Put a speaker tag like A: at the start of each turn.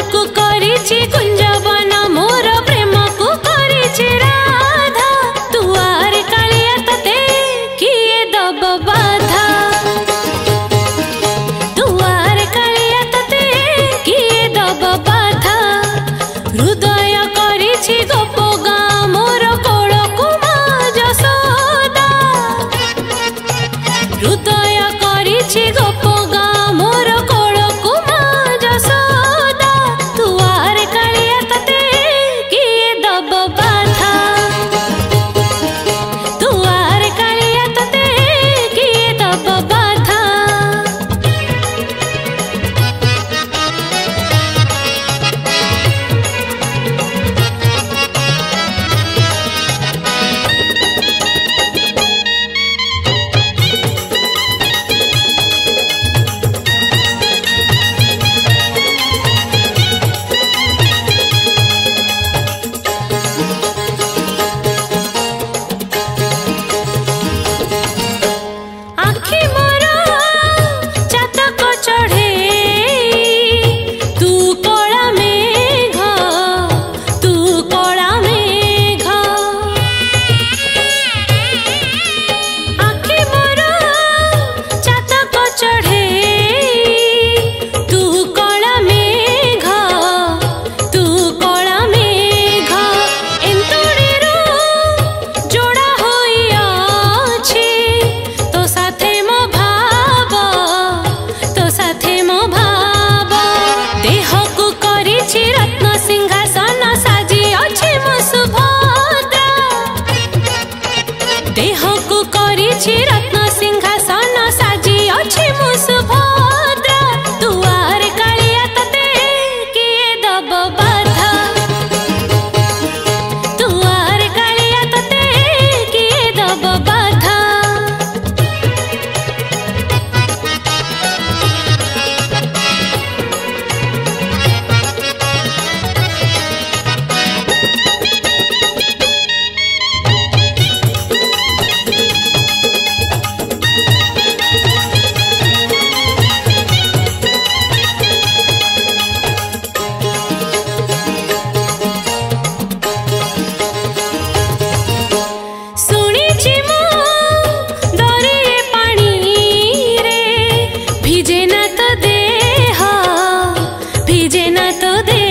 A: को करिछि कुंजवन मोर प्रेम को करिछि राधा तुआर कालिया तते किए दब बाधा तुआर कालिया तते किए दब बाधा हृदय करिछि गोपगा मोर कोल कुमा जसोदा हृदय करिछि गोपगा मोर कोल कुमा जसोदा तुआर कालिया तते किए दब बाधा तुआर कालिया तते किए दब बाधा आखि मोर चातक चढ़े तू कला मेघ तू कला मेघ आखि मोर चातक चढ़े तू कला मेघ तू कला मेघ एंतुड़ीरू जोड़ा होई अछि तो साथे मो भाव तो साथे मो भाव देह को करिछि रत्न सिंहासन साजी अछि मो सुभद्रा देह को करिछि रत्न सिंहासन साजी अछि मो सुभद्रा तुआर कालिया तते किए दब बाधा तुआर कालिया तते किए दब बाधा सुनिछि मो दरिए पानी रे भिजे ना तो देह भिजे ना तो देह